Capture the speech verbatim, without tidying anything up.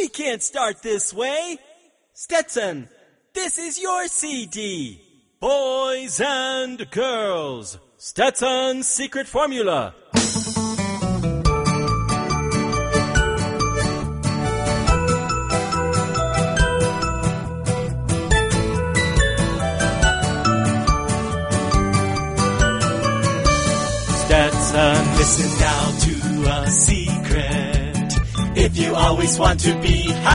We can't start this way. Stetson, this is your C D. Boys and girls, Stetson's secret formula. Stetson, listen now to a secret. If you always want to be happy,